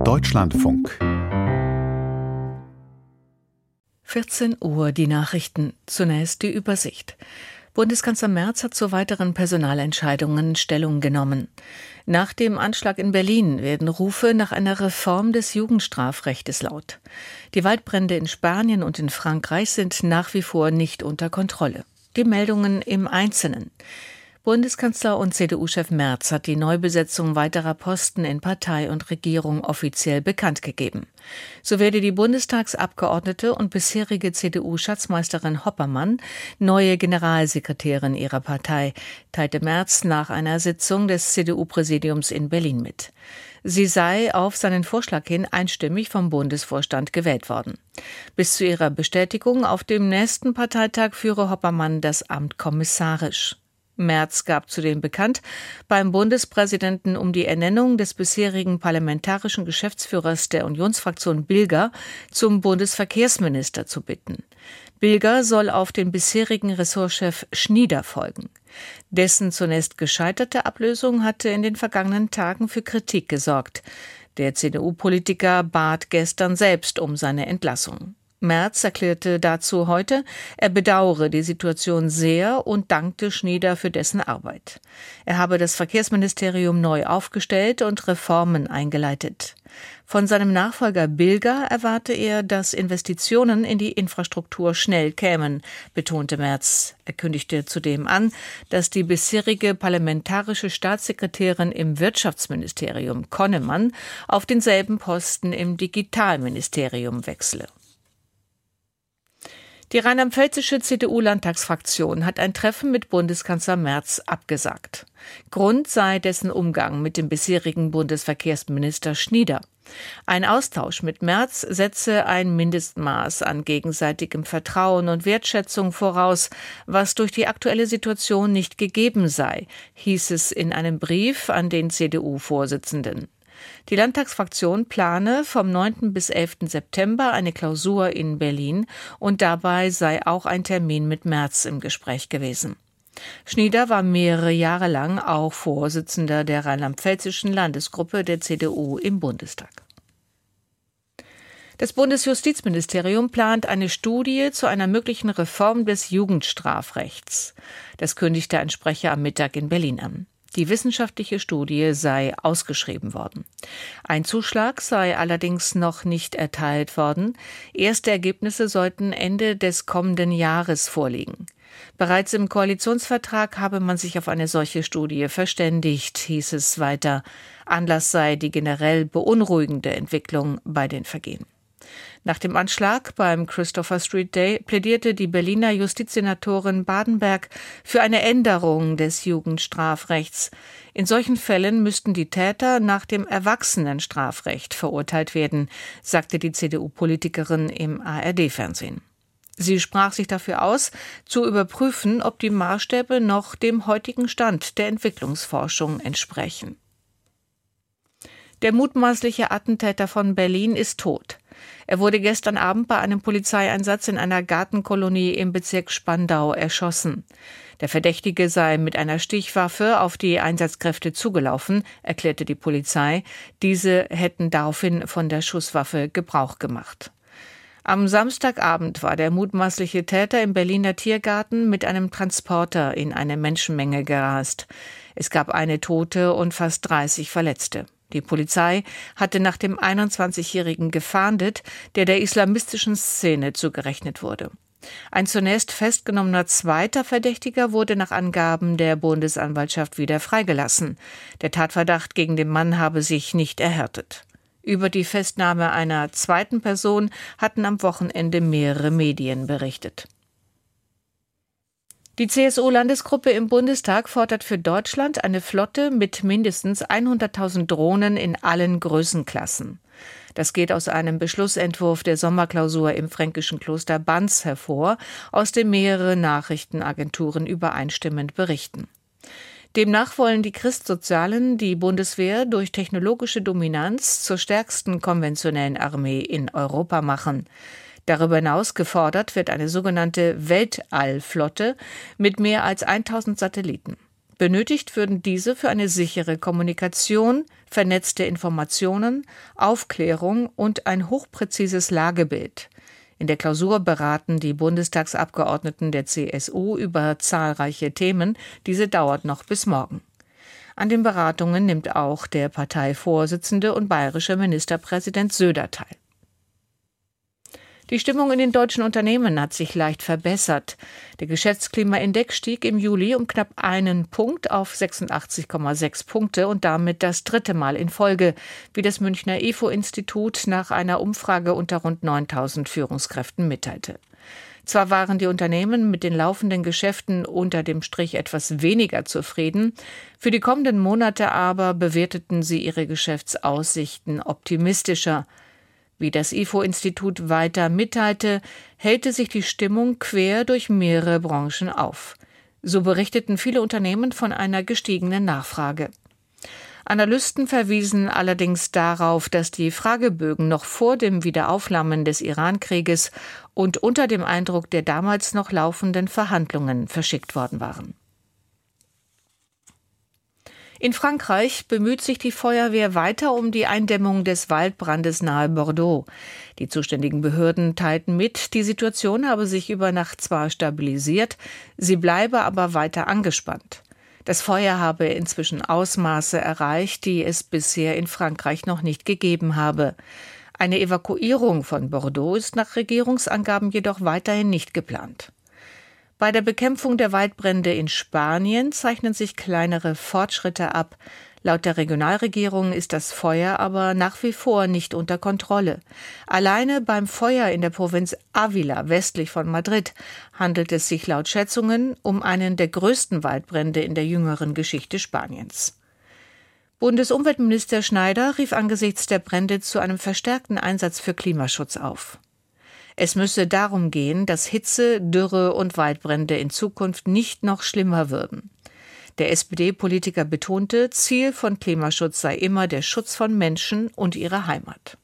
Deutschlandfunk. 14 Uhr, die Nachrichten. Zunächst die Übersicht. Bundeskanzler Merz hat zu weiteren Personalentscheidungen Stellung genommen. Nach dem Anschlag in Berlin werden Rufe nach einer Reform des Jugendstrafrechtes laut. Die Waldbrände in Spanien und in Frankreich sind nach wie vor nicht unter Kontrolle. Die Meldungen im Einzelnen. Bundeskanzler und CDU-Chef Merz hat die Neubesetzung weiterer Posten in Partei und Regierung offiziell bekannt gegeben. So werde die Bundestagsabgeordnete und bisherige CDU-Schatzmeisterin Hoppermann neue Generalsekretärin ihrer Partei, teilte Merz nach einer Sitzung des CDU-Präsidiums in Berlin mit. Sie sei auf seinen Vorschlag hin einstimmig vom Bundesvorstand gewählt worden. Bis zu ihrer Bestätigung auf dem nächsten Parteitag führe Hoppermann das Amt kommissarisch. Merz gab zudem bekannt, beim Bundespräsidenten um die Ernennung des bisherigen parlamentarischen Geschäftsführers der Unionsfraktion Bilger zum Bundesverkehrsminister zu bitten. Bilger soll auf den bisherigen Ressortchef Schnieder folgen. Dessen zunächst gescheiterte Ablösung hatte in den vergangenen Tagen für Kritik gesorgt. Der CDU-Politiker bat gestern selbst um seine Entlassung. Merz erklärte dazu heute, er bedauere die Situation sehr und dankte Schnieder für dessen Arbeit. Er habe das Verkehrsministerium neu aufgestellt und Reformen eingeleitet. Von seinem Nachfolger Bilger erwarte er, dass Investitionen in die Infrastruktur schnell kämen, betonte Merz. Er kündigte zudem an, dass die bisherige parlamentarische Staatssekretärin im Wirtschaftsministerium Konnemann auf denselben Posten im Digitalministerium wechsle. Die rheinland-pfälzische CDU-Landtagsfraktion hat ein Treffen mit Bundeskanzler Merz abgesagt. Grund sei dessen Umgang mit dem bisherigen Bundesverkehrsminister Schnieder. Ein Austausch mit Merz setze ein Mindestmaß an gegenseitigem Vertrauen und Wertschätzung voraus, was durch die aktuelle Situation nicht gegeben sei, hieß es in einem Brief an den CDU-Vorsitzenden. Die Landtagsfraktion plane vom 9. bis 11. September eine Klausur in Berlin und dabei sei auch ein Termin mit Merz im Gespräch gewesen. Schnieder war mehrere Jahre lang auch Vorsitzender der rheinland-pfälzischen Landesgruppe der CDU im Bundestag. Das Bundesjustizministerium plant eine Studie zu einer möglichen Reform des Jugendstrafrechts. Das kündigte ein Sprecher am Mittag in Berlin an. Die wissenschaftliche Studie sei ausgeschrieben worden. Ein Zuschlag sei allerdings noch nicht erteilt worden. Erste Ergebnisse sollten Ende des kommenden Jahres vorliegen. Bereits im Koalitionsvertrag habe man sich auf eine solche Studie verständigt, hieß es weiter. Anlass sei die generell beunruhigende Entwicklung bei den Vergehen. Nach dem Anschlag beim Christopher Street Day plädierte die Berliner Justizsenatorin Badenberg für eine Änderung des Jugendstrafrechts. In solchen Fällen müssten die Täter nach dem Erwachsenenstrafrecht verurteilt werden, sagte die CDU-Politikerin im ARD-Fernsehen. Sie sprach sich dafür aus, zu überprüfen, ob die Maßstäbe noch dem heutigen Stand der Entwicklungsforschung entsprechen. Der mutmaßliche Attentäter von Berlin ist tot. Er wurde gestern Abend bei einem Polizeieinsatz in einer Gartenkolonie im Bezirk Spandau erschossen. Der Verdächtige sei mit einer Stichwaffe auf die Einsatzkräfte zugelaufen, erklärte die Polizei. Diese hätten daraufhin von der Schusswaffe Gebrauch gemacht. Am Samstagabend war der mutmaßliche Täter im Berliner Tiergarten mit einem Transporter in eine Menschenmenge gerast. Es gab eine Tote und fast 30 Verletzte. Die Polizei hatte nach dem 21-Jährigen gefahndet, der islamistischen Szene zugerechnet wurde. Ein zunächst festgenommener zweiter Verdächtiger wurde nach Angaben der Bundesanwaltschaft wieder freigelassen. Der Tatverdacht gegen den Mann habe sich nicht erhärtet. Über die Festnahme einer zweiten Person hatten am Wochenende mehrere Medien berichtet. Die CSU-Landesgruppe im Bundestag fordert für Deutschland eine Flotte mit mindestens 100.000 Drohnen in allen Größenklassen. Das geht aus einem Beschlussentwurf der Sommerklausur im fränkischen Kloster Banz hervor, aus dem mehrere Nachrichtenagenturen übereinstimmend berichten. Demnach wollen die Christsozialen die Bundeswehr durch technologische Dominanz zur stärksten konventionellen Armee in Europa machen. Darüber hinaus gefordert wird eine sogenannte Weltallflotte mit mehr als 1000 Satelliten. Benötigt würden diese für eine sichere Kommunikation, vernetzte Informationen, Aufklärung und ein hochpräzises Lagebild. In der Klausur beraten die Bundestagsabgeordneten der CSU über zahlreiche Themen. Diese dauert noch bis morgen. An den Beratungen nimmt auch der Parteivorsitzende und bayerische Ministerpräsident Söder teil. Die Stimmung in den deutschen Unternehmen hat sich leicht verbessert. Der Geschäftsklimaindex stieg im Juli um knapp 1 Punkt auf 86,6 Punkte und damit das 3. Mal in Folge, wie das Münchner IFO-Institut nach einer Umfrage unter rund 9.000 Führungskräften mitteilte. Zwar waren die Unternehmen mit den laufenden Geschäften unter dem Strich etwas weniger zufrieden, für die kommenden Monate aber bewerteten sie ihre Geschäftsaussichten optimistischer. Wie das IFO-Institut weiter mitteilte, hellte sich die Stimmung quer durch mehrere Branchen auf. So berichteten viele Unternehmen von einer gestiegenen Nachfrage. Analysten verwiesen allerdings darauf, dass die Fragebögen noch vor dem Wiederaufflammen des Iran-Krieges und unter dem Eindruck der damals noch laufenden Verhandlungen verschickt worden waren. In Frankreich bemüht sich die Feuerwehr weiter um die Eindämmung des Waldbrandes nahe Bordeaux. Die zuständigen Behörden teilten mit, die Situation habe sich über Nacht zwar stabilisiert, sie bleibe aber weiter angespannt. Das Feuer habe inzwischen Ausmaße erreicht, die es bisher in Frankreich noch nicht gegeben habe. Eine Evakuierung von Bordeaux ist nach Regierungsangaben jedoch weiterhin nicht geplant. Bei der Bekämpfung der Waldbrände in Spanien zeichnen sich kleinere Fortschritte ab. Laut der Regionalregierung ist das Feuer aber nach wie vor nicht unter Kontrolle. Alleine beim Feuer in der Provinz Ávila westlich von Madrid handelt es sich laut Schätzungen um einen der größten Waldbrände in der jüngeren Geschichte Spaniens. Bundesumweltminister Schneider rief angesichts der Brände zu einem verstärkten Einsatz für Klimaschutz auf. Es müsse darum gehen, dass Hitze, Dürre und Waldbrände in Zukunft nicht noch schlimmer würden. Der SPD-Politiker betonte, Ziel von Klimaschutz sei immer der Schutz von Menschen und ihrer Heimat.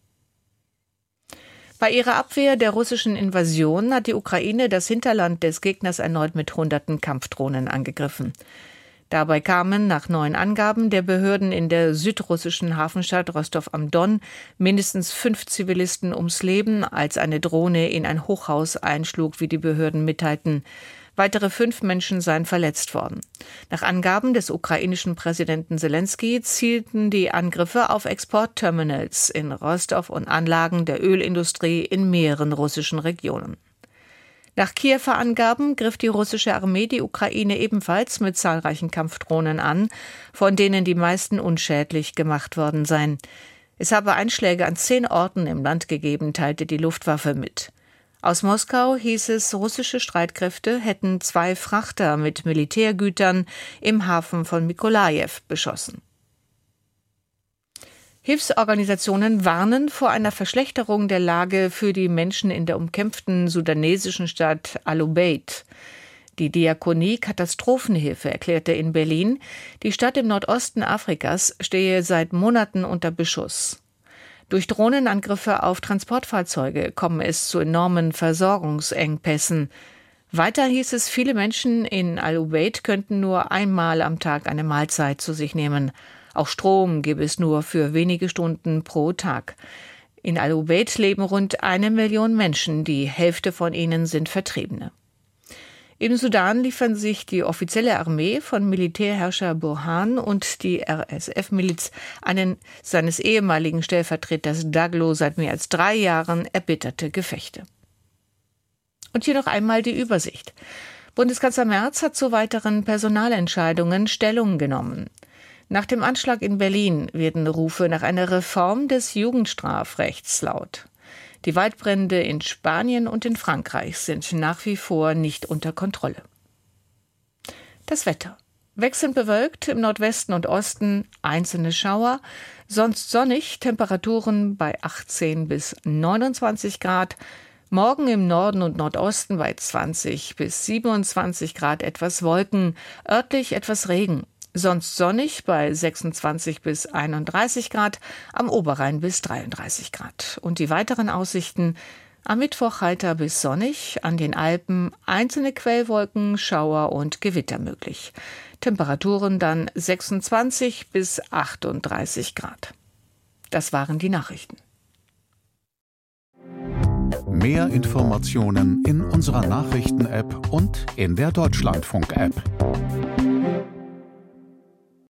Bei ihrer Abwehr der russischen Invasion hat die Ukraine das Hinterland des Gegners erneut mit Hunderten Kampfdrohnen angegriffen. Dabei kamen nach neuen Angaben der Behörden in der südrussischen Hafenstadt Rostow am Don mindestens 5 Zivilisten ums Leben, als eine Drohne in ein Hochhaus einschlug, wie die Behörden mitteilten. Weitere 5 Menschen seien verletzt worden. Nach Angaben des ukrainischen Präsidenten Selenskyj zielten die Angriffe auf Exportterminals in Rostow und Anlagen der Ölindustrie in mehreren russischen Regionen. Nach Kiewer Angaben griff die russische Armee die Ukraine ebenfalls mit zahlreichen Kampfdrohnen an, von denen die meisten unschädlich gemacht worden seien. Es habe Einschläge an 10 Orten im Land gegeben, teilte die Luftwaffe mit. Aus Moskau hieß es, russische Streitkräfte hätten 2 Frachter mit Militärgütern im Hafen von Mykolajiw beschossen. Hilfsorganisationen warnen vor einer Verschlechterung der Lage für die Menschen in der umkämpften sudanesischen Stadt Al-Ubaid. Die Diakonie Katastrophenhilfe erklärte in Berlin, die Stadt im Nordosten Afrikas stehe seit Monaten unter Beschuss. Durch Drohnenangriffe auf Transportfahrzeuge komme es zu enormen Versorgungsengpässen. Weiter hieß es, viele Menschen in Al-Ubaid könnten nur einmal am Tag eine Mahlzeit zu sich nehmen. Auch Strom gäbe es nur für wenige Stunden pro Tag. In Al-Ubaid leben rund 1 Million Menschen, die Hälfte von ihnen sind Vertriebene. Im Sudan liefern sich die offizielle Armee von Militärherrscher Burhan und die RSF-Miliz seines ehemaligen Stellvertreters Daglo seit mehr als 3 Jahren erbitterte Gefechte. Und hier noch einmal die Übersicht. Bundeskanzler Merz hat zu weiteren Personalentscheidungen Stellung genommen. Nach dem Anschlag in Berlin werden Rufe nach einer Reform des Jugendstrafrechts laut. Die Waldbrände in Spanien und in Frankreich sind nach wie vor nicht unter Kontrolle. Das Wetter. Wechselnd bewölkt, im Nordwesten und Osten einzelne Schauer, sonst sonnig, Temperaturen bei 18 bis 29 Grad. Morgen im Norden und Nordosten bei 20 bis 27 Grad etwas Wolken, örtlich etwas Regen. Sonst sonnig bei 26 bis 31 Grad, am Oberrhein bis 33 Grad. Und die weiteren Aussichten: Am Mittwoch heiter bis sonnig, an den Alpen einzelne Quellwolken, Schauer und Gewitter möglich. Temperaturen dann 26 bis 38 Grad. Das waren die Nachrichten. Mehr Informationen in unserer Nachrichten-App und in der Deutschlandfunk-App.